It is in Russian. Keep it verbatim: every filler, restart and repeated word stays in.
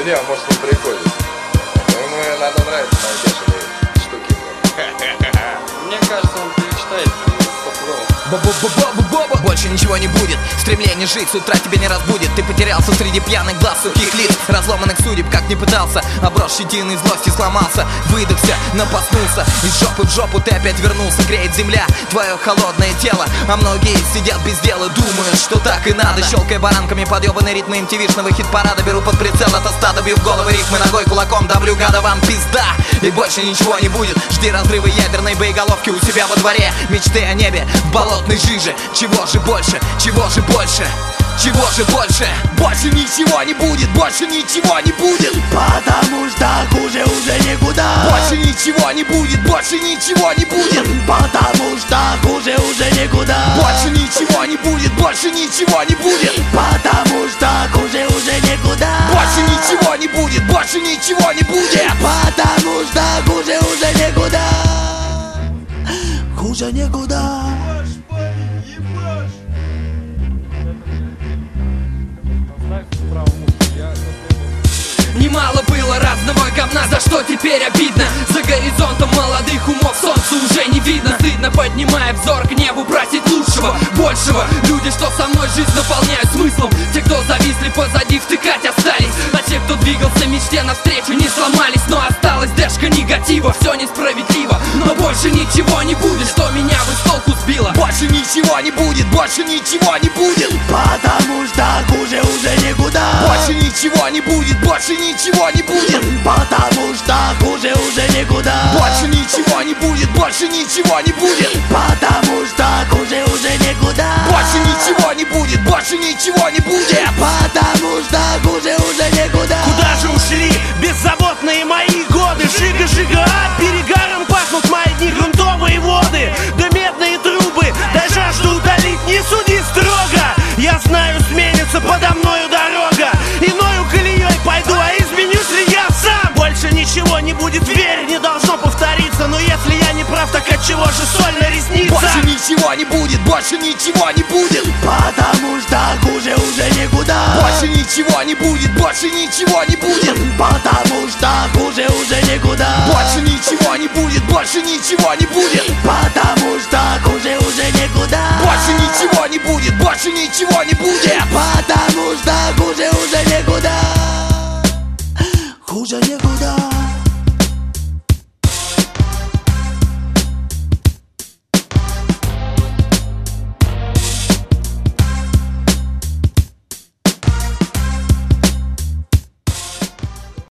не, а может он приходит. Ему надо нравиться мои бешеные штуки. Мне кажется, он перечитает. Больше ничего не будет, стремление жить с утра тебя не разбудит. Ты потерялся среди пьяных глаз, сухих лиц, разломанных судеб, как не пытался. Оброс щетиной злости, сломался, выдохся, напоснулся. Из жопы в жопу ты опять вернулся. Греет земля твое холодное тело, а многие сидят без дела, думают, что так и надо. Щелкая баранками подъебанные ритмы эм ти ви-шного хит-парада. Беру под прицел это стадо, бью в головы рифмы ногой, кулаком давлю, гада, вам пизда. И больше ничего не будет, жди разрыва ядерной боеголовки у себя во дворе. Мечты о небе в болотной жиже. Чего же больше, чего же больше, чего же больше? Больше ничего не будет, больше ничего не будет, потому что хуже уже никуда. Больше ничего не будет, больше ничего не будет, потому что хуже уже никуда. Больше ничего не будет, больше ничего не будет, потому что хуже уже никуда. Больше ничего не будет, больше ничего не будет, потому что хуже уже никуда. Хуже никуда. Немало было разного говна, за что теперь обидно. За горизонтом молодых умов солнца уже не видно. Стыдно, поднимая взор к небу, просить лучшего, большего. Люди, что со мной жизнь наполняют смыслом. Те, кто зависли позади, втыкать остались. А те, кто двигался мечте навстречу, не сломались. Но осталась дэшка негатива, все несправедливо. Но больше ничего не будет, что меня бы с толку сбило. Больше ничего не будет, больше ничего не будет, потому что хуже уже никуда. Больше ничего не будет, больше ничего не будет, потому что хуже уже никуда. Больше ничего не будет, больше ничего не будет, потому что хуже уже никуда. Больше ничего не будет, больше ничего не будет, потому что хуже уже никуда. Куда же ушли беззаботные мои годы? Жига-жига, а перегаром пахнут мои дни, грунтовые воды, да медные трубы, дай жажду утолить, не суди строго. Я знаю, сменится подо мною дорога, иною колеей пойду, а изменюсь ли я сам? Больше ничего не будет, верь, не должно повториться. Но если я не прав, так отчего же соль на ресницах? Больше ничего не будет, больше ничего не будет, потому что хуже уже никуда. Больше ничего не будет, больше ничего не будет, потому что хуже уже никуда. Больше ничего не будет, больше ничего не будет, потому что хуже уже никуда. Больше ничего не будет, больше ничего не будет, потому что хуже уже никуда. Хуже никуда.